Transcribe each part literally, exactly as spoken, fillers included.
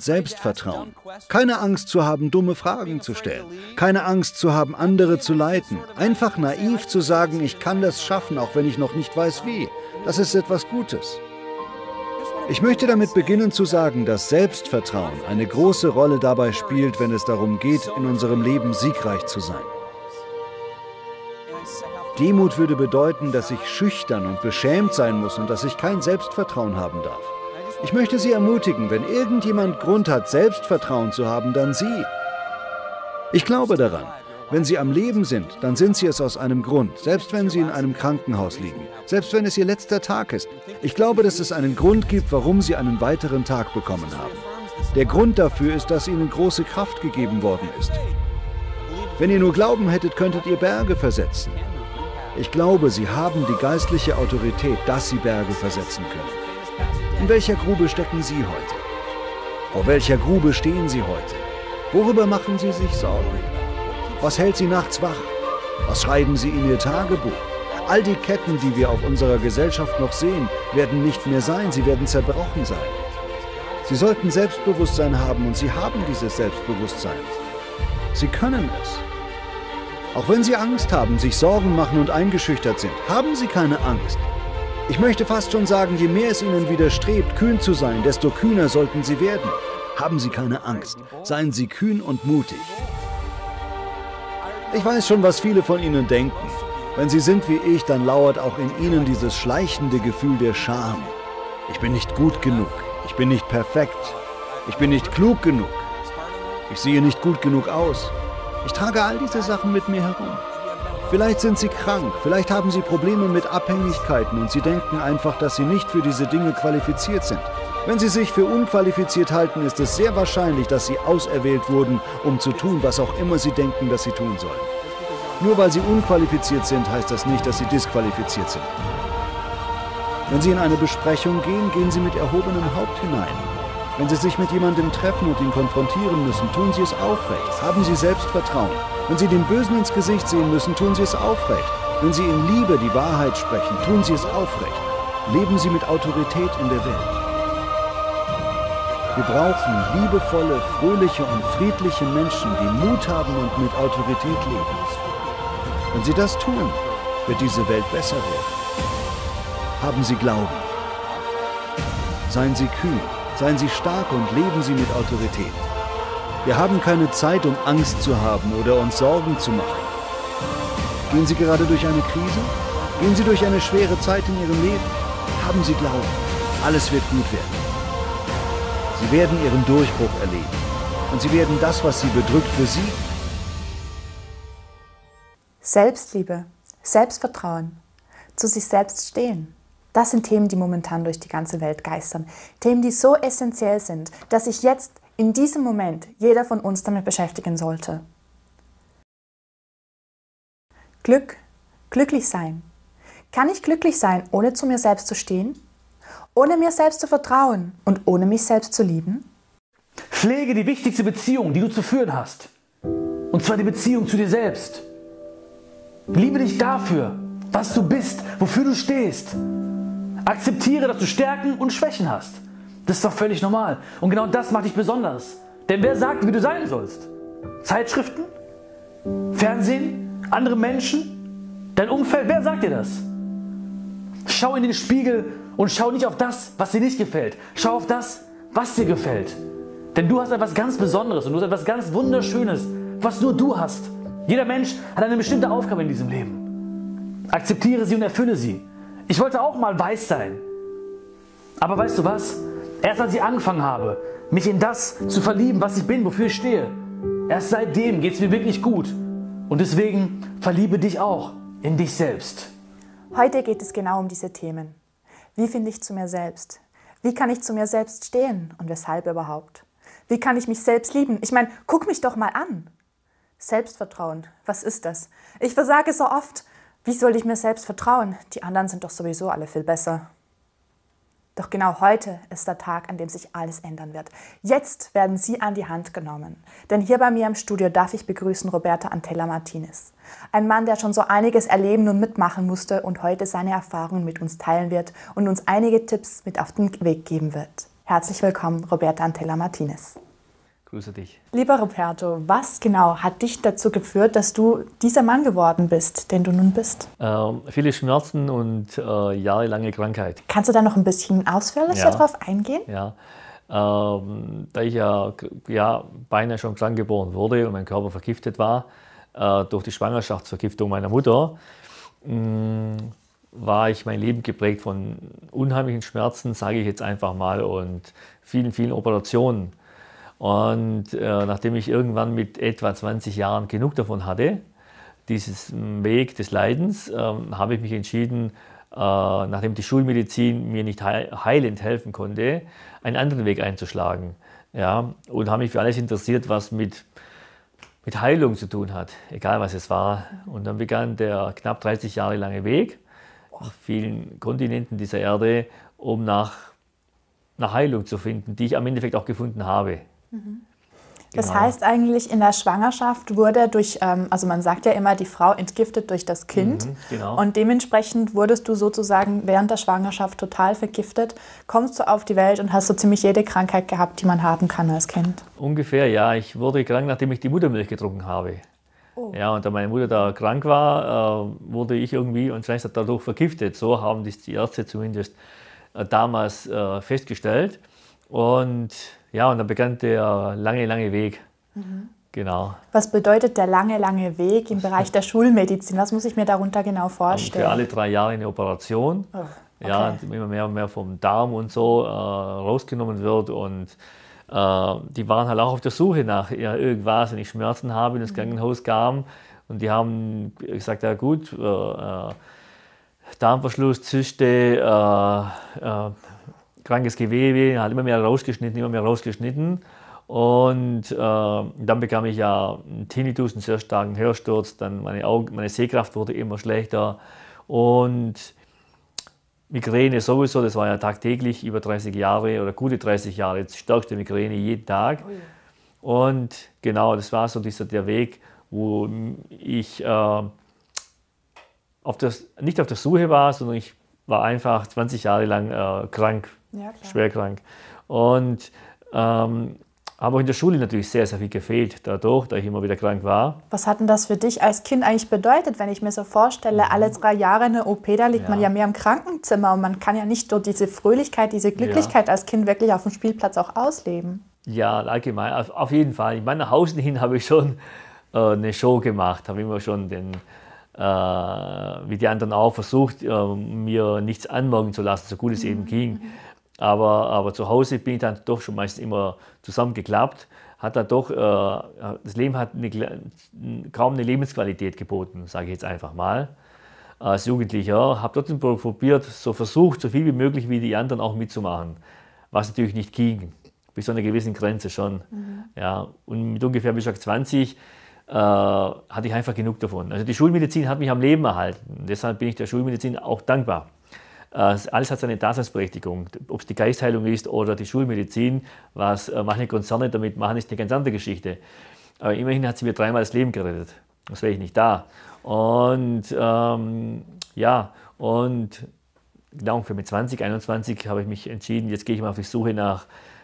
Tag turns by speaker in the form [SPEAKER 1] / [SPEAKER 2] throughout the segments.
[SPEAKER 1] Selbstvertrauen. Keine Angst zu haben, dumme Fragen zu stellen. Keine Angst zu haben, andere zu leiten. Einfach naiv zu sagen, ich kann das schaffen, auch wenn ich noch nicht weiß wie. Das ist etwas Gutes. Ich möchte damit beginnen zu sagen, dass Selbstvertrauen eine große Rolle dabei spielt, wenn es darum geht, in unserem Leben siegreich zu sein. Demut würde bedeuten, dass ich schüchtern und beschämt sein muss und dass ich kein Selbstvertrauen haben darf. Ich möchte Sie ermutigen, wenn irgendjemand Grund hat, Selbstvertrauen zu haben, dann Sie. Ich glaube daran. Wenn Sie am Leben sind, dann sind Sie es aus einem Grund, selbst wenn Sie in einem Krankenhaus liegen, selbst wenn es Ihr letzter Tag ist. Ich glaube, dass es einen Grund gibt, warum Sie einen weiteren Tag bekommen haben. Der Grund dafür ist, dass Ihnen große Kraft gegeben worden ist. Wenn ihr nur Glauben hättet, könntet ihr Berge versetzen. Ich glaube, Sie haben die geistliche Autorität, dass Sie Berge versetzen können. In welcher Grube stecken Sie heute? Vor welcher Grube stehen Sie heute? Worüber machen Sie sich Sorgen? Was hält Sie nachts wach? Was schreiben Sie in Ihr Tagebuch? All die Ketten, die wir auf unserer Gesellschaft noch sehen, werden nicht mehr sein, sie werden zerbrochen sein. Sie sollten Selbstbewusstsein haben und Sie haben dieses Selbstbewusstsein. Sie können es. Auch wenn Sie Angst haben, sich Sorgen machen und eingeschüchtert sind, haben Sie keine Angst. Ich möchte fast schon sagen, je mehr es Ihnen widerstrebt, kühn zu sein, desto kühner sollten Sie werden. Haben Sie keine Angst. Seien Sie kühn und mutig. Ich weiß schon, was viele von Ihnen denken. Wenn Sie sind wie ich, dann lauert auch in Ihnen dieses schleichende Gefühl der Scham. Ich bin nicht gut genug. Ich bin nicht perfekt. Ich bin nicht klug genug. Ich sehe nicht gut genug aus. Ich trage all diese Sachen mit mir herum. Vielleicht sind Sie krank, vielleicht haben Sie Probleme mit Abhängigkeiten und Sie denken einfach, dass Sie nicht für diese Dinge qualifiziert sind. Wenn Sie sich für unqualifiziert halten, ist es sehr wahrscheinlich, dass Sie auserwählt wurden, um zu tun, was auch immer Sie denken, dass Sie tun sollen. Nur weil Sie unqualifiziert sind, heißt das nicht, dass Sie disqualifiziert sind. Wenn Sie in eine Besprechung gehen, gehen Sie mit erhobenem Haupt hinein. Wenn Sie sich mit jemandem treffen und ihn konfrontieren müssen, tun Sie es aufrecht. Haben Sie Selbstvertrauen. Wenn Sie dem Bösen ins Gesicht sehen müssen, tun Sie es aufrecht. Wenn Sie in Liebe die Wahrheit sprechen, tun Sie es aufrecht. Leben Sie mit Autorität in der Welt. Wir brauchen liebevolle, fröhliche und friedliche Menschen, die Mut haben und mit Autorität leben. Wenn Sie das tun, wird diese Welt besser werden. Haben Sie Glauben. Seien Sie kühn, seien Sie stark und leben Sie mit Autorität. Wir haben keine Zeit, um Angst zu haben oder uns Sorgen zu machen. Gehen Sie gerade durch eine Krise? Gehen Sie durch eine schwere Zeit in Ihrem Leben? Haben Sie Glauben. Alles wird gut werden. Sie werden Ihren Durchbruch erleben. Und Sie werden das, was Sie bedrückt, besiegen.
[SPEAKER 2] Selbstliebe, Selbstvertrauen, zu sich selbst stehen. Das sind Themen, die momentan durch die ganze Welt geistern. Themen, die so essentiell sind, dass sich jetzt in diesem Moment jeder von uns damit beschäftigen sollte. Glück, glücklich sein. Kann ich glücklich sein, ohne zu mir selbst zu stehen? Ohne mir selbst zu vertrauen und ohne mich selbst zu lieben?
[SPEAKER 3] Pflege die wichtigste Beziehung, die du zu führen hast. Und zwar die Beziehung zu dir selbst. Liebe dich dafür, was du bist, wofür du stehst. Akzeptiere, dass du Stärken und Schwächen hast. Das ist doch völlig normal. Und genau das macht dich besonders. Denn wer sagt, wie du sein sollst? Zeitschriften? Fernsehen? Andere Menschen? Dein Umfeld? Wer sagt dir das? Schau in den Spiegel und schau nicht auf das, was dir nicht gefällt. Schau auf das, was dir gefällt. Denn du hast etwas ganz Besonderes und du hast etwas ganz Wunderschönes, was nur du hast. Jeder Mensch hat eine bestimmte Aufgabe in diesem Leben. Akzeptiere sie und erfülle sie. Ich wollte auch mal weiß sein. Aber weißt du was? Erst als ich angefangen habe, mich in das zu verlieben, was ich bin, wofür ich stehe, erst seitdem geht es mir wirklich gut. Und deswegen verliebe dich auch in dich selbst.
[SPEAKER 2] Heute geht es genau um diese Themen. Wie finde ich zu mir selbst? Wie kann ich zu mir selbst stehen und weshalb überhaupt? Wie kann ich mich selbst lieben? Ich meine, guck mich doch mal an. Selbstvertrauen, was ist das? Ich versage so oft. Wie soll ich mir selbst vertrauen? Die anderen sind doch sowieso alle viel besser. Doch genau heute ist der Tag, an dem sich alles ändern wird. Jetzt werden Sie an die Hand genommen. Denn hier bei mir im Studio darf ich begrüßen Roberto Antella Martinez. Ein Mann, der schon so einiges erleben und mitmachen musste und heute seine Erfahrungen mit uns teilen wird und uns einige Tipps mit auf den Weg geben wird. Herzlich willkommen, Roberto Antella Martinez.
[SPEAKER 3] Grüße dich.
[SPEAKER 2] Lieber Roberto, was genau hat dich dazu geführt, dass du dieser Mann geworden bist, den du nun bist?
[SPEAKER 3] Ähm, viele Schmerzen und äh, jahrelange Krankheit.
[SPEAKER 2] Kannst du da noch ein bisschen ausführlicher
[SPEAKER 3] Ja.
[SPEAKER 2] drauf eingehen?
[SPEAKER 3] Ja. Ähm, da ich ja, ja beinahe schon krank geboren wurde und mein Körper vergiftet war, äh, durch die Schwangerschaftsvergiftung meiner Mutter, mh, war ich mein Leben geprägt von unheimlichen Schmerzen, sage ich jetzt einfach mal, und vielen, vielen Operationen. Und äh, nachdem ich irgendwann mit etwa zwanzig Jahren genug davon hatte, dieses Weg des Leidens, äh, habe ich mich entschieden, äh, nachdem die Schulmedizin mir nicht heilend helfen konnte, einen anderen Weg einzuschlagen. Ja, und habe mich für alles interessiert, was mit, mit Heilung zu tun hat, egal was es war. Und dann begann der knapp dreißig Jahre lange Weg auf vielen Kontinenten dieser Erde, um nach, nach Heilung zu finden, die ich am Endeffekt auch gefunden habe.
[SPEAKER 2] Das
[SPEAKER 3] Genau.
[SPEAKER 2] heißt eigentlich, in der Schwangerschaft wurde durch, ähm, also man sagt ja immer, die Frau entgiftet durch das Kind.
[SPEAKER 3] Mhm, genau.
[SPEAKER 2] Und dementsprechend wurdest du sozusagen während der Schwangerschaft total vergiftet, kommst du auf die Welt und hast so ziemlich jede Krankheit gehabt, die man haben kann als Kind.
[SPEAKER 3] Ungefähr, ja. Ich wurde krank, nachdem ich die Muttermilch getrunken habe.
[SPEAKER 2] Oh.
[SPEAKER 3] Ja, und da meine Mutter da krank war, äh, wurde ich irgendwie anscheinend dadurch vergiftet. So haben das die Ärzte zumindest äh, damals äh, festgestellt. Und ja, und dann begann der lange, lange Weg.
[SPEAKER 2] Mhm.
[SPEAKER 3] Genau.
[SPEAKER 2] Was bedeutet der lange, lange Weg im Bereich der Schulmedizin? Was muss ich mir darunter genau vorstellen?
[SPEAKER 3] Für alle drei Jahre eine Operation.
[SPEAKER 2] Oh, okay.
[SPEAKER 3] Ja, und immer mehr und mehr vom Darm und so äh, rausgenommen wird. Und äh, die waren halt auch auf der Suche nach ja, irgendwas, wenn ich Schmerzen habe, in das Krankenhaus kam. Und die haben gesagt, ja gut, äh, äh, Darmverschluss, Zyste, äh, äh, krankes Gewebe, hat immer mehr rausgeschnitten, immer mehr rausgeschnitten. Und äh, dann bekam ich ja einen Tinnitus, einen sehr starken Hörsturz, dann meine, Augen, meine Sehkraft wurde immer schlechter und Migräne sowieso, das war ja tagtäglich über dreißig Jahre oder gute dreißig Jahre, die stärkste Migräne jeden Tag. Und genau, das war so dieser, der Weg, wo ich äh, auf das, nicht auf der Suche war, sondern ich war einfach zwanzig Jahre lang äh, krank,
[SPEAKER 2] Ja, klar.
[SPEAKER 3] schwer krank. Und ähm, habe auch in der Schule natürlich sehr, sehr viel gefehlt dadurch, da ich immer wieder krank war.
[SPEAKER 2] Was hat denn das für dich als Kind eigentlich bedeutet, wenn ich mir so vorstelle, alle drei Jahre eine O P, da liegt
[SPEAKER 3] Ja.
[SPEAKER 2] man ja mehr im Krankenzimmer und man kann ja nicht so diese Fröhlichkeit, diese Glücklichkeit als Kind wirklich auf dem Spielplatz auch ausleben.
[SPEAKER 3] Ja, allgemein, auf, auf jeden Fall. Ich meine, nach Hause hin habe ich schon äh, eine Show gemacht, habe immer schon den, äh, wie die anderen auch versucht, äh, mir nichts anmerken zu lassen, so gut es eben ging. Aber, aber zu Hause bin ich dann doch schon meistens immer zusammengeklappt. Hat dann doch, äh, das Leben hat eine, kaum eine Lebensqualität geboten, sage ich jetzt einfach mal. Als Jugendlicher habe trotzdem probiert, so versucht, so viel wie möglich wie die anderen auch mitzumachen. Was natürlich nicht ging, bis zu einer gewissen Grenze schon. Mhm. Ja, und mit ungefähr, wie gesagt, zwanzig äh, hatte ich einfach genug davon. Also die Schulmedizin hat mich am Leben erhalten. Deshalb bin ich der Schulmedizin auch dankbar. Alles hat seine Daseinsberechtigung, ob es die Geistheilung ist oder die Schulmedizin, was manche Konzerne damit machen, ist eine ganz andere Geschichte. Aber immerhin hat sie mir dreimal das Leben gerettet, sonst wäre ich nicht da. Und ähm, ja, und genau für mit zwanzig, einundzwanzig habe ich mich entschieden, jetzt gehe ich mal auf die Suche nach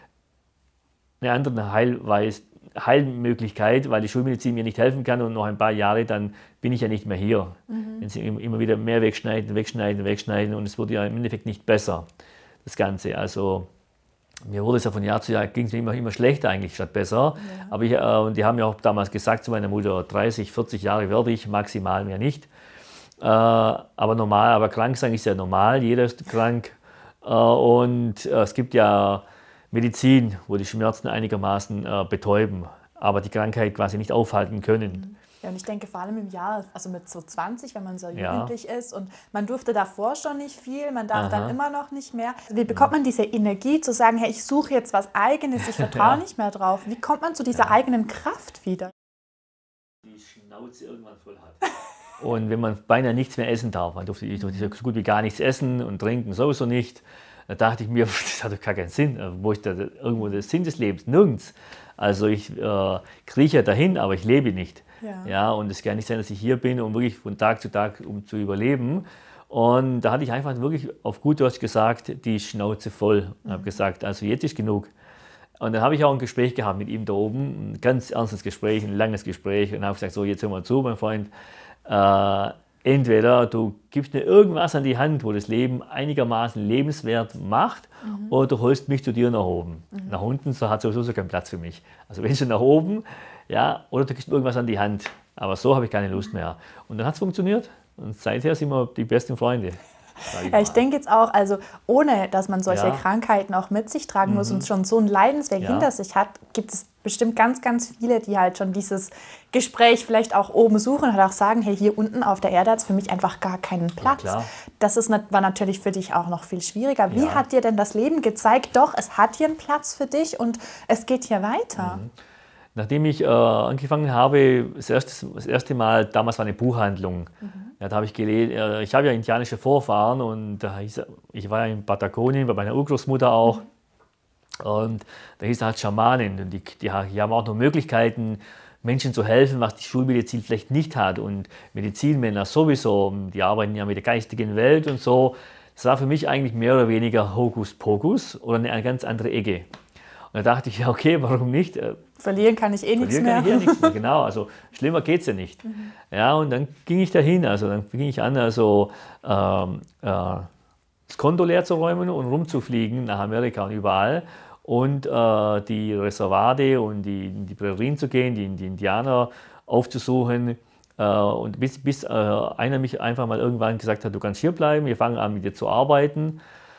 [SPEAKER 3] einer anderen Heilweise, Heilmöglichkeit, weil die Schulmedizin mir nicht helfen kann und noch ein paar Jahre, dann bin ich ja nicht mehr hier. Mhm. Wenn sie immer wieder mehr wegschneiden, wegschneiden, wegschneiden und es wurde ja im Endeffekt nicht besser, das Ganze. Also mir wurde es ja von Jahr zu Jahr, ging es mir immer, immer schlechter eigentlich statt besser. Ja. Aber ich, äh, und die haben ja auch damals gesagt zu meiner Mutter, dreißig, vierzig Jahre werde ich, maximal mehr nicht. Äh, aber normal, aber krank sein ist ja normal, jeder ist krank. Äh, und äh, es gibt ja Medizin, wo die Schmerzen einigermaßen äh, betäuben, aber die Krankheit quasi nicht aufhalten können.
[SPEAKER 2] Ja, und ich denke vor allem im Jahr, also mit so zwanzig, wenn man so
[SPEAKER 3] Ja.
[SPEAKER 2] jugendlich ist und man durfte davor schon nicht viel, man darf
[SPEAKER 3] Aha.
[SPEAKER 2] dann immer noch nicht mehr. Wie bekommt man diese Energie zu sagen, hey, ich suche jetzt was Eigenes, ich vertraue
[SPEAKER 3] Ja.
[SPEAKER 2] nicht mehr drauf? Wie kommt man zu dieser eigenen Kraft wieder?
[SPEAKER 3] Die Schnauze irgendwann voll hat. Und wenn man beinahe nichts mehr essen darf, man durfte, ich durfte so gut wie gar nichts essen und trinken sowieso nicht, da dachte ich mir, das hat doch gar keinen Sinn. Wo ist da irgendwo der Sinn des Lebens? Nirgends. Also ich äh, krieche dahin, aber ich lebe nicht.
[SPEAKER 2] Ja.
[SPEAKER 3] Ja, und es kann nicht sein, dass ich hier bin, um wirklich von Tag zu Tag um zu überleben.
[SPEAKER 4] Und da hatte ich einfach wirklich auf gut Deutsch gesagt, die Schnauze voll. Und habe gesagt, also jetzt ist genug. Und dann habe ich auch ein Gespräch gehabt mit ihm da oben, ein ganz ernstes Gespräch, ein langes Gespräch. Und habe gesagt, so jetzt hör mal zu, mein Freund. Äh, entweder du gibst mir irgendwas an die Hand, wo das Leben einigermaßen lebenswert macht, mhm. oder du holst mich zu dir nach oben. Mhm. Nach unten so hat sowieso keinen Platz für mich. Also wenn schon nach oben, ja, oder du gibst mir irgendwas an die Hand. Aber so habe ich keine Lust mehr. Und dann hat es funktioniert. Und seither sind wir die besten Freunde.
[SPEAKER 2] Ich ja, ich denke jetzt auch, also ohne dass man solche ja. Krankheiten auch mit sich tragen mhm. muss und schon so einen Leidensweg ja. hinter sich hat, gibt es bestimmt ganz, ganz viele, die halt schon dieses Gespräch vielleicht auch oben suchen und halt auch sagen, hey, hier unten auf der Erde hat es für mich einfach gar keinen Platz. Ja, das ist, war natürlich für dich auch noch viel schwieriger. Wie ja. hat dir denn das Leben gezeigt, doch, es hat hier einen Platz für dich und es geht hier weiter?
[SPEAKER 4] Mhm. Nachdem ich äh, angefangen habe, das erste, das erste Mal, damals war eine Buchhandlung, mhm. ja, da habe ich gelesen, äh, ich habe ja indianische Vorfahren und da hieß, ich war ja in Patagonien, bei meiner Urgroßmutter auch, mhm. und da hieß es halt Schamanen, und die, die, die haben auch noch Möglichkeiten, Menschen zu helfen, was die Schulmedizin vielleicht nicht hat, und Medizinmänner sowieso, die arbeiten ja mit der geistigen Welt und so. Das war für mich eigentlich mehr oder weniger Hokuspokus oder eine ganz andere Ecke. Und da dachte ich, ja okay, warum nicht?
[SPEAKER 2] Verlieren kann ich eh nichts mehr.
[SPEAKER 4] Verlieren kann ich eh nichts mehr, genau. Also schlimmer geht es ja nicht. Mhm. Ja, und dann ging ich dahin, also dann ging ich an, also ähm, äh, das Konto leer zu räumen und rumzufliegen nach Amerika und überall und äh, die Reservate und die, die Prärien zu gehen, die, die Indianer aufzusuchen. Äh, und bis, bis äh, einer mich einfach mal irgendwann gesagt hat, du kannst hier bleiben, wir fangen an mit dir zu arbeiten.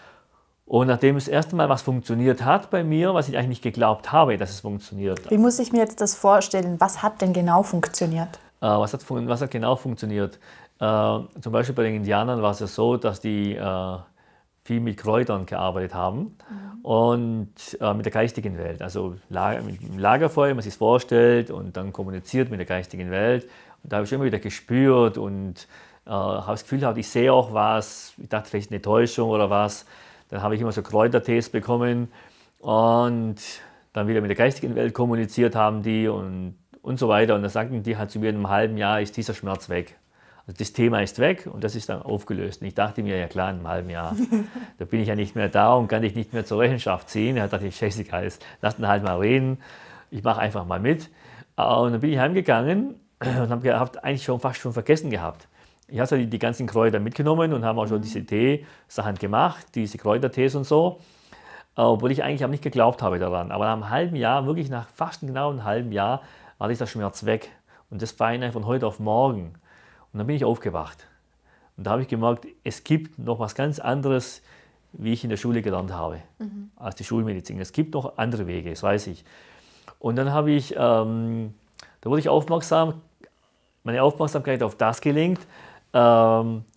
[SPEAKER 4] Und nachdem das erste Mal was funktioniert hat bei mir, was ich eigentlich nicht geglaubt habe, dass es funktioniert.
[SPEAKER 2] Wie muss ich mir jetzt das vorstellen? Was hat denn genau funktioniert?
[SPEAKER 4] Äh, was, hat, was hat genau funktioniert? Äh, zum Beispiel bei den Indianern war es ja so, dass die äh, viel mit Kräutern gearbeitet haben mhm. und äh, mit der geistigen Welt. Also Lager, mit dem Lagerfeuer, man sich vorstellt und dann kommuniziert mit der geistigen Welt. Und da habe ich immer wieder gespürt und äh, habe das Gefühl gehabt, ich sehe auch was. Ich dachte, vielleicht eine Täuschung oder was. Dann habe ich immer so Kräutertees bekommen und dann wieder mit der geistigen Welt kommuniziert haben die und, und so weiter. Und dann sagten die halt zu mir, in einem halben Jahr ist dieser Schmerz weg. Also das Thema ist weg und das ist dann aufgelöst. Und ich dachte mir, ja klar, in einem halben Jahr, da bin ich ja nicht mehr da und kann dich nicht mehr zur Rechenschaft ziehen. Da dachte ich, scheißegal, lass ihn halt mal reden, ich mache einfach mal mit. Und dann bin ich heimgegangen und habe hab eigentlich schon fast schon vergessen gehabt. Ich habe die, die ganzen Kräuter mitgenommen und haben auch schon diese Tee-Sachen gemacht, diese Kräutertees und so, obwohl ich eigentlich auch nicht geglaubt habe daran. Aber nach einem halben Jahr, wirklich nach fast genau einem halben Jahr, war dieser Schmerz weg. Und das war einer von heute auf morgen. Und dann bin ich aufgewacht. Und da habe ich gemerkt, es gibt noch was ganz anderes, wie ich in der Schule gelernt habe, mhm. als die Schulmedizin. Es gibt noch andere Wege, das weiß ich. Und dann habe ich, ähm, da wurde ich aufmerksam, meine Aufmerksamkeit auf das gelenkt, ähm,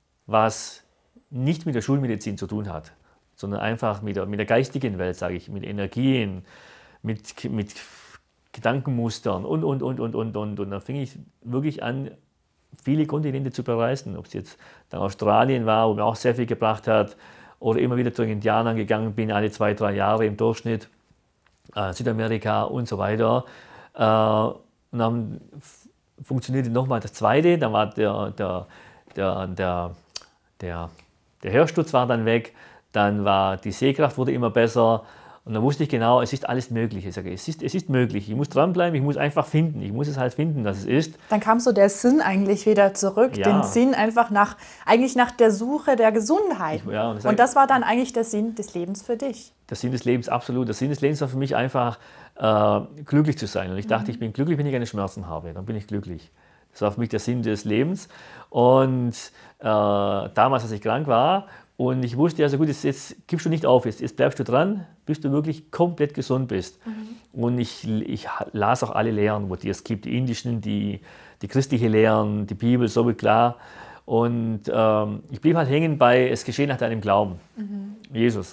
[SPEAKER 4] was nicht mit der Schulmedizin zu tun hat, sondern einfach mit der, mit der geistigen Welt, sage ich, mit Energien, mit, mit Gedankenmustern und, und, und, und, und, und. Und dann fing ich wirklich an, viele Kontinente zu bereisen, ob es jetzt dann Australien war, wo mir auch sehr viel gebracht hat, oder immer wieder zu den Indianern gegangen bin, alle zwei, drei Jahre im Durchschnitt, äh, Südamerika und so weiter. Äh, und dann funktionierte nochmal das Zweite, dann war der, der, der, der, der, der Hörsturz war dann weg, dann war die Sehkraft wurde immer besser und dann wusste ich genau, es ist alles möglich. Ich sage, es ist, es ist möglich, ich muss dranbleiben, ich muss einfach finden, ich muss es halt finden, dass es ist.
[SPEAKER 2] Dann kam so der Sinn eigentlich wieder zurück, ja. Den Sinn einfach nach, eigentlich nach der Suche der Gesundheit. Ich, ja, und, das und das war dann eigentlich der Sinn des Lebens für dich.
[SPEAKER 4] Der Sinn des Lebens, absolut. Der Sinn des Lebens war für mich einfach, äh, glücklich zu sein. Und ich dachte, mhm. ich bin glücklich, wenn ich keine Schmerzen habe. Dann bin ich glücklich. Das war für mich der Sinn des Lebens. Und äh, damals, als ich krank war, und ich wusste, also gut, jetzt, jetzt gibst du nicht auf, jetzt, jetzt bleibst du dran, bis du wirklich komplett gesund bist. Mhm. Und ich, ich las auch alle Lehren, wo die es gibt, die indischen, die, die christliche Lehren, die Bibel, so wie klar. Und ähm, ich blieb halt hängen bei, es geschieht nach deinem Glauben, mhm. Jesus.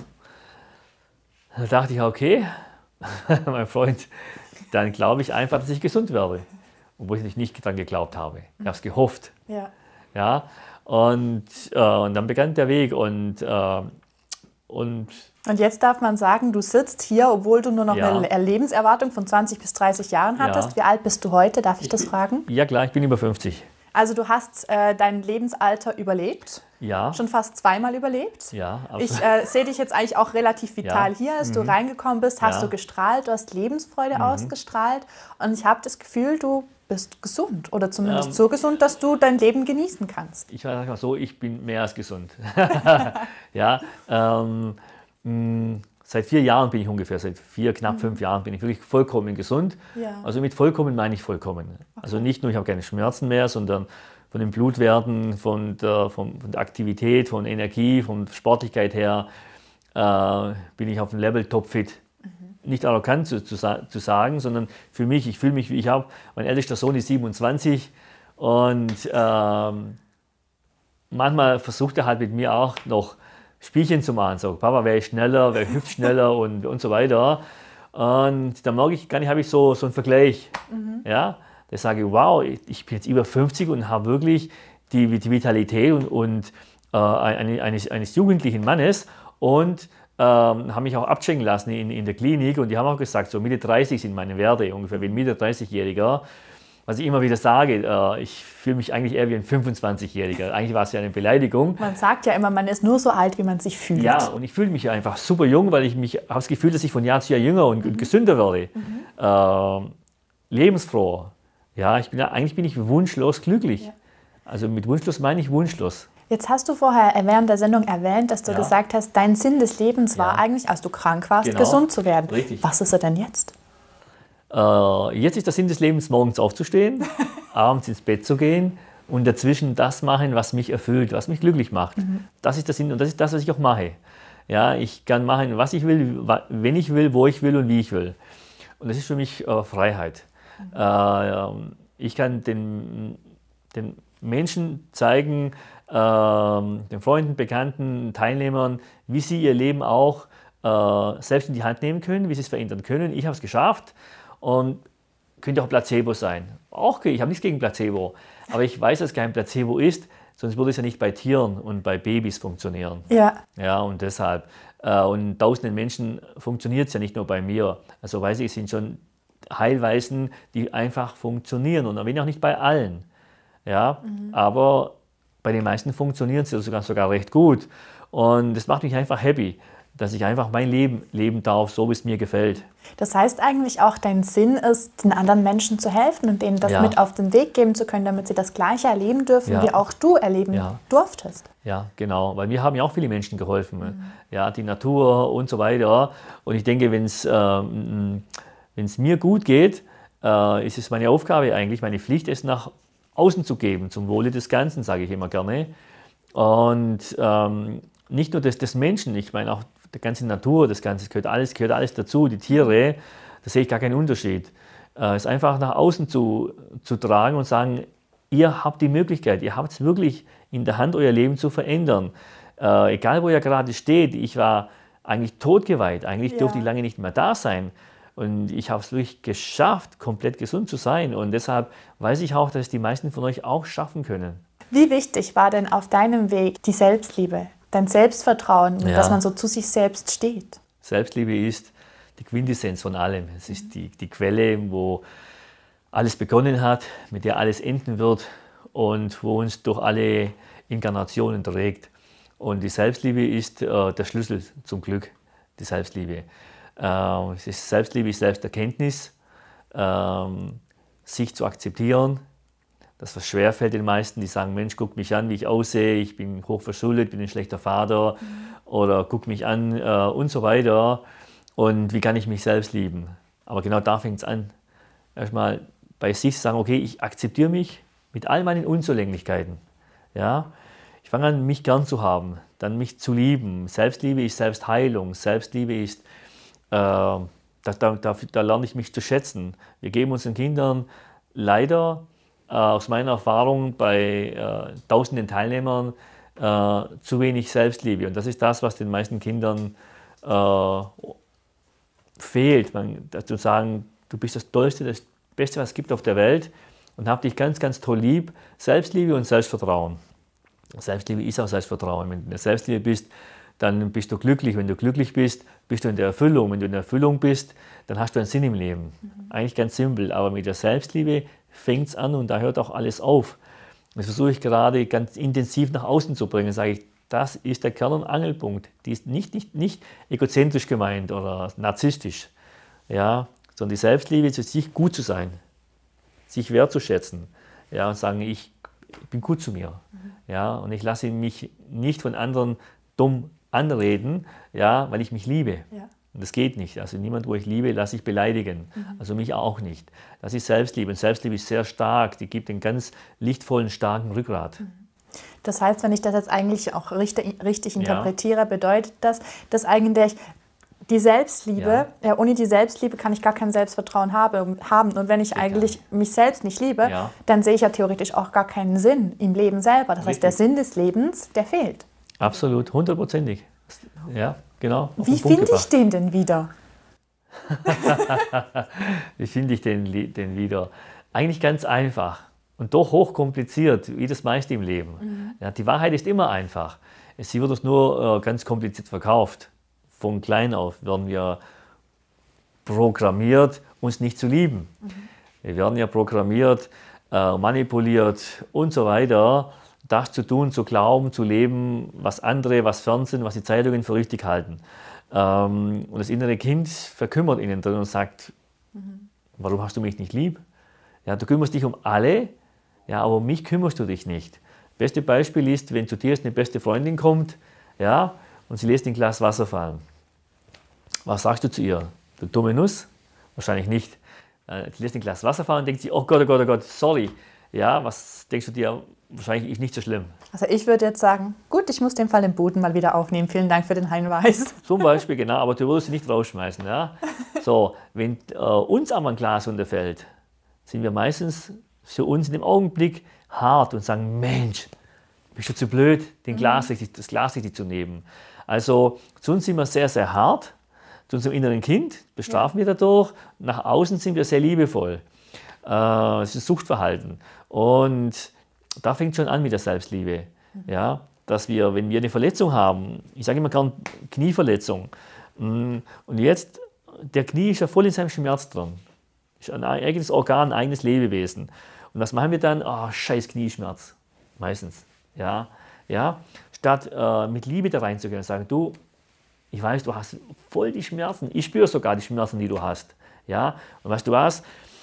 [SPEAKER 4] Da dachte ich, okay, mein Freund, dann glaube ich einfach, dass ich gesund werde. Obwohl ich nicht daran geglaubt habe. Ich habe es gehofft. Ja. Ja, und, äh, und dann begann der Weg. Und, äh, und,
[SPEAKER 2] und jetzt darf man sagen, du sitzt hier, obwohl du nur noch ja. eine Lebenserwartung von zwanzig bis dreißig Jahren hattest. Ja. Wie alt bist du heute? Darf ich, ich das fragen?
[SPEAKER 4] Ja klar, ich bin über fünfzig.
[SPEAKER 2] Also du hast äh, dein Lebensalter überlebt.
[SPEAKER 4] Ja.
[SPEAKER 2] Schon fast zweimal überlebt.
[SPEAKER 4] Ja,
[SPEAKER 2] ich äh, sehe dich jetzt eigentlich auch relativ vital
[SPEAKER 4] ja.
[SPEAKER 2] hier. Als mhm. du reingekommen bist, hast
[SPEAKER 4] ja.
[SPEAKER 2] du gestrahlt, du hast Lebensfreude
[SPEAKER 4] mhm.
[SPEAKER 2] ausgestrahlt. Und ich habe das Gefühl, du bist gesund oder zumindest
[SPEAKER 4] ähm,
[SPEAKER 2] so gesund, dass du dein Leben genießen kannst.
[SPEAKER 4] Ich sage mal so, ich bin mehr als gesund. ja, ähm, mh, seit vier Jahren bin ich ungefähr, seit vier, knapp mhm. fünf Jahren bin ich wirklich vollkommen gesund.
[SPEAKER 2] Ja.
[SPEAKER 4] Also mit vollkommen meine ich vollkommen. Okay. Also nicht nur, ich habe keine Schmerzen mehr, sondern von den Blutwerten, von der, von, von der Aktivität, von Energie, von Sportlichkeit her äh, bin ich auf dem Level topfit. Nicht arrogant zu, zu, zu sagen, sondern für mich, ich fühle mich wie ich habe. Mein ältester Sohn ist siebenundzwanzig und ähm, manchmal versucht er halt mit mir auch noch Spielchen zu machen. So, Papa, wer ist schneller, wer hüpft schneller und, und so weiter. Und da merke ich, gar nicht, habe ich so, so einen Vergleich. Mhm. Ja? Da sage ich, wow, ich bin jetzt über fünfzig und habe wirklich die, die Vitalität und, und äh, eines, eines jugendlichen Mannes und Ähm, haben mich auch abchecken lassen in, in der Klinik und die haben auch gesagt, so Mitte dreißig sind meine Werte, ungefähr wie ein Mitte dreißig-Jähriger. Was ich immer wieder sage, äh, ich fühle mich eigentlich eher wie ein fünfundzwanzig-Jähriger. Eigentlich war es ja eine Beleidigung.
[SPEAKER 2] Man sagt ja immer, man ist nur so alt, wie man sich fühlt.
[SPEAKER 4] Ja, und ich fühle mich einfach super jung, weil ich mich habe das Gefühl, dass ich von Jahr zu Jahr jünger und, mhm. und gesünder werde. Mhm. Äh, lebensfroh. Ja, ich bin, eigentlich bin ich wunschlos glücklich. Ja. Also mit wunschlos meine ich wunschlos.
[SPEAKER 2] Jetzt hast du vorher während der Sendung erwähnt, dass du
[SPEAKER 4] ja.
[SPEAKER 2] gesagt hast, dein Sinn des Lebens war
[SPEAKER 4] ja.
[SPEAKER 2] eigentlich, als du krank warst,
[SPEAKER 4] genau.
[SPEAKER 2] gesund zu werden.
[SPEAKER 4] Richtig.
[SPEAKER 2] Was ist er denn jetzt?
[SPEAKER 4] Äh, jetzt ist der Sinn des Lebens, morgens aufzustehen, abends ins Bett zu gehen und dazwischen das machen, was mich erfüllt, was mich glücklich macht. Mhm. Das ist der Sinn und das ist das, was ich auch mache. Ja, ich kann machen, was ich will, wenn ich will, wo ich will und wie ich will. Und das ist für mich äh, Freiheit. Mhm. Äh, ich kann den, den Menschen zeigen, äh, den Freunden, Bekannten, Teilnehmern, wie sie ihr Leben auch äh, selbst in die Hand nehmen können, wie sie es verändern können. Ich habe es geschafft und könnte auch Placebo sein. Auch okay, ich habe nichts gegen Placebo, aber ich weiß, dass es kein Placebo ist, sonst würde es ja nicht bei Tieren und bei Babys funktionieren.
[SPEAKER 2] Ja.
[SPEAKER 4] Ja, und deshalb. Äh, und tausenden Menschen funktioniert es ja nicht nur bei mir. Also weiß ich, es sind schon Heilweisen, die einfach funktionieren und wenn auch nicht bei allen. Ja, mhm. aber bei den meisten funktionieren sie sogar, sogar recht gut. Und das macht mich einfach happy, dass ich einfach mein Leben leben darf, so wie es mir gefällt.
[SPEAKER 2] Das heißt eigentlich auch, dein Sinn ist, den anderen Menschen zu helfen und denen das
[SPEAKER 4] ja.
[SPEAKER 2] mit auf den Weg geben zu können, damit sie das Gleiche erleben dürfen,
[SPEAKER 4] ja.
[SPEAKER 2] wie auch du erleben
[SPEAKER 4] ja.
[SPEAKER 2] durftest.
[SPEAKER 4] Ja, genau, weil mir haben ja auch viele Menschen geholfen. Mhm. Ja, die Natur und so weiter. Und ich denke, wenn es ähm, mir gut geht, äh, ist es meine Aufgabe eigentlich, meine Pflicht, es nach außen zu geben, zum Wohle des Ganzen, sage ich immer gerne. Und ähm, nicht nur des, des Menschen, ich meine auch die ganze Natur, das Ganze gehört alles, gehört alles dazu, die Tiere, da sehe ich gar keinen Unterschied. Äh, es einfach nach außen zu, zu tragen und sagen, ihr habt die Möglichkeit, ihr habt es wirklich in der Hand, euer Leben zu verändern. Äh, egal, wo ihr gerade steht, ich war eigentlich totgeweiht, eigentlich ja. durfte ich lange nicht mehr da sein. Und ich habe es wirklich geschafft, komplett gesund zu sein. Und deshalb weiß ich auch, dass es die meisten von euch auch schaffen können.
[SPEAKER 2] Wie wichtig war denn auf deinem Weg die Selbstliebe, dein Selbstvertrauen,
[SPEAKER 4] ja.
[SPEAKER 2] dass man so zu sich selbst steht?
[SPEAKER 4] Selbstliebe ist die Quintessenz von allem. Es ist die, die Quelle, wo alles begonnen hat, mit der alles enden wird und wo uns durch alle Inkarnationen trägt. Und die Selbstliebe ist äh, der Schlüssel zum Glück, die Selbstliebe. Äh, es ist Selbstliebe ist Selbsterkenntnis, ähm, sich zu akzeptieren, das was schwerfällt den meisten, die sagen, Mensch, guck mich an, wie ich aussehe, ich bin hochverschuldet, bin ein schlechter Vater mhm. oder guck mich an äh, und so weiter und wie kann ich mich selbst lieben. Aber genau da fängt es an, erstmal bei sich zu sagen, okay, ich akzeptiere mich mit all meinen Unzulänglichkeiten. Ja? Ich fange an, mich gern zu haben, dann mich zu lieben. Selbstliebe ist Selbstheilung, Selbstliebe ist Äh, da, da, da, da lerne ich mich zu schätzen. Wir geben unseren Kindern leider äh, aus meiner Erfahrung bei äh, tausenden Teilnehmern äh, zu wenig Selbstliebe. Und das ist das, was den meisten Kindern äh, fehlt. Man, zu sagen, du bist das Tollste, das Beste, was es gibt auf der Welt und hab dich ganz, ganz toll lieb. Selbstliebe und Selbstvertrauen. Selbstliebe ist auch Selbstvertrauen. Wenn du in der Selbstliebe bist, dann bist du glücklich. Wenn du glücklich bist, bist du in der Erfüllung. Wenn du in der Erfüllung bist, dann hast du einen Sinn im Leben. Mhm. Eigentlich ganz simpel, aber mit der Selbstliebe fängt es an und da hört auch alles auf. Das versuche ich gerade ganz intensiv nach außen zu bringen. Sage ich, das ist der Kern- und Angelpunkt. Die ist nicht, nicht, nicht egozentrisch gemeint oder narzisstisch, ja, sondern die Selbstliebe ist, sich gut zu sein, sich wertzuschätzen, ja, und sagen, ich bin gut zu mir, mhm. ja, und ich lasse mich nicht von anderen dumm anreden, ja, weil ich mich liebe. Ja. Und das geht nicht. Also niemand, wo ich liebe, lasse ich beleidigen. Mhm. Also mich auch nicht. Das ist Selbstliebe. Und Selbstliebe ist sehr stark. Die gibt einen ganz lichtvollen, starken Rückgrat. Mhm.
[SPEAKER 2] Das heißt, wenn ich das jetzt eigentlich auch richtig, richtig interpretiere, ja. bedeutet das, dass eigentlich die Selbstliebe, ja. Ja, ohne die Selbstliebe kann ich gar kein Selbstvertrauen habe, haben. Und wenn ich Bitte. eigentlich mich selbst nicht liebe, ja. dann sehe ich ja theoretisch auch gar keinen Sinn im Leben selber. Das Richtig. heißt, der Sinn des Lebens, der fehlt.
[SPEAKER 4] Absolut, hundertprozentig. Ja, genau.
[SPEAKER 2] Wie finde ich den denn wieder?
[SPEAKER 4] Wie finde ich den, den wieder? Eigentlich ganz einfach und doch hochkompliziert, wie das meiste im Leben. Mhm. Ja, die Wahrheit ist immer einfach. Sie wird uns nur äh, ganz kompliziert verkauft. Von klein auf werden wir programmiert, uns nicht zu lieben. Mhm. Wir werden ja programmiert, äh, manipuliert und so weiter, das zu tun, zu glauben, zu leben, was andere, was Fernsehen, was die Zeitungen für richtig halten. Ähm, und das innere Kind verkümmert innen drin und sagt, mhm. warum hast du mich nicht lieb? Ja, du kümmerst dich um alle, ja, aber um mich kümmerst du dich nicht. Beste Beispiel ist, wenn zu dir eine beste Freundin kommt, ja, und sie lässt ein Glas Wasser fallen. Was sagst du zu ihr? Du dumme Nuss? Wahrscheinlich nicht. Sie lässt ein Glas Wasser fallen und denkt sich, oh Gott, oh Gott, oh Gott, sorry. Ja, was denkst du dir? Wahrscheinlich ist nicht so schlimm.
[SPEAKER 2] Also ich würde jetzt sagen, gut, ich muss den Fall im Boden mal wieder aufnehmen. Vielen Dank für den Hinweis.
[SPEAKER 4] Zum Beispiel, genau, aber du würdest sie nicht rausschmeißen. Ja? So, wenn äh, uns aber ein Glas runterfällt, sind wir meistens für uns in dem Augenblick hart und sagen, Mensch, bist du zu blöd, den Glas, mhm. das Glas richtig zu nehmen. Also zu uns sind wir sehr, sehr hart, zu unserem inneren Kind bestrafen ja. wir dadurch, nach außen sind wir sehr liebevoll. Äh, das ist ein Suchtverhalten. Und da fängt schon an mit der Selbstliebe, mhm. ja, dass wir, wenn wir eine Verletzung haben, ich sage immer gern Knieverletzung, und jetzt, der Knie ist ja voll in seinem Schmerz drin, ist ein eigenes Organ, ein eigenes Lebewesen. Und was machen wir dann? Oh, scheiß Knieschmerz, meistens, ja, ja, statt äh, mit Liebe da reinzugehen und sagen, du, ich weiß, du hast voll die Schmerzen, ich spüre sogar die Schmerzen, die du hast, ja, und weißt du was,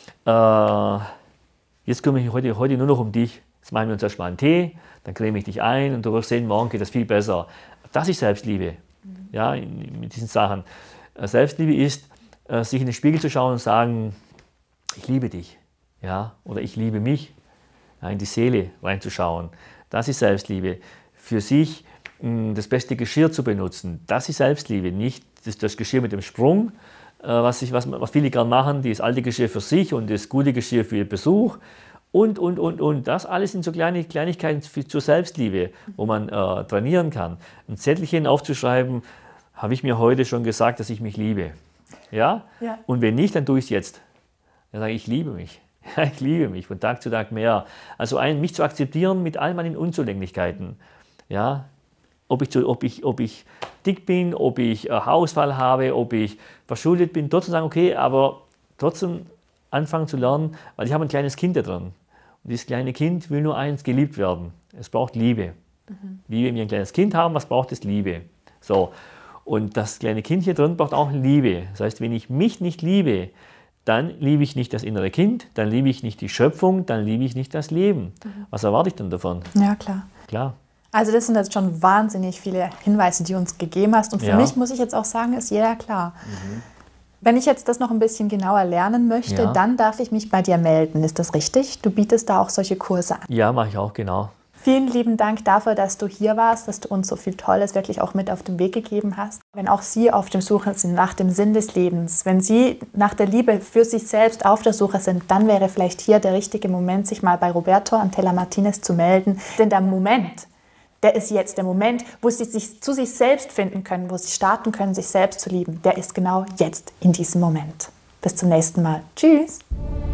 [SPEAKER 4] äh, jetzt kümmere ich mich heute, heute nur noch um dich. Jetzt machen wir uns erstmal einen Tee, dann creme ich dich ein und du wirst sehen, morgen geht das viel besser. Das ist Selbstliebe, mhm. ja, mit diesen Sachen. Selbstliebe ist, sich in den Spiegel zu schauen und sagen, ich liebe dich, ja, oder ich liebe mich, ja, in die Seele reinzuschauen. Das ist Selbstliebe. Für sich mh, das beste Geschirr zu benutzen, das ist Selbstliebe. Nicht das, das Geschirr mit dem Sprung, äh, was, ich, was, was viele gern machen, das alte Geschirr für sich und das gute Geschirr für Besuch. Und, und, und, und. Das alles sind so kleine Kleinigkeiten für, zur Selbstliebe, wo man äh, trainieren kann. Ein Zettelchen aufzuschreiben, habe ich mir heute schon gesagt, dass ich mich liebe. Ja? Ja. Und wenn nicht, dann tue ich es jetzt. Dann sage ich, ich liebe mich. Ich liebe mich von Tag zu Tag mehr. Also ein, mich zu akzeptieren mit all meinen Unzulänglichkeiten. Ja? Ob, ich zu, ob, ich, ob ich dick bin, ob ich äh, Haarausfall habe, ob ich verschuldet bin, trotzdem sagen, okay, aber trotzdem anfangen zu lernen, weil ich habe ein kleines Kind da drin. Und dieses kleine Kind will nur eins, geliebt werden. Es braucht Liebe. Mhm. Wie wenn wir ein kleines Kind haben, was braucht es? Liebe. So. Und das kleine Kind hier drin braucht auch Liebe. Das heißt, wenn ich mich nicht liebe, dann liebe ich nicht das innere Kind, dann liebe ich nicht die Schöpfung, dann liebe ich nicht das Leben. Mhm. Was erwarte ich denn davon?
[SPEAKER 2] Ja, klar.
[SPEAKER 4] Klar.
[SPEAKER 2] Also das sind jetzt schon wahnsinnig viele Hinweise, die du uns gegeben hast. Und für ja. mich, muss ich jetzt auch sagen, ist jeder klar. Mhm. Wenn ich jetzt das noch ein bisschen genauer lernen möchte, ja. dann darf ich mich bei dir melden. Ist das richtig? Du bietest da auch solche Kurse an.
[SPEAKER 4] Ja, mache ich auch, genau.
[SPEAKER 2] Vielen lieben Dank dafür, dass du hier warst, dass du uns so viel Tolles wirklich auch mit auf den Weg gegeben hast. Wenn auch Sie auf der Suche sind nach dem Sinn des Lebens, wenn Sie nach der Liebe für sich selbst auf der Suche sind, dann wäre vielleicht hier der richtige Moment, sich mal bei Roberto Antella Martinez zu melden. Denn der Moment, der ist jetzt der Moment, wo Sie sich zu sich selbst finden können, wo Sie starten können, sich selbst zu lieben. Der ist genau jetzt, in diesem Moment. Bis zum nächsten Mal. Tschüss.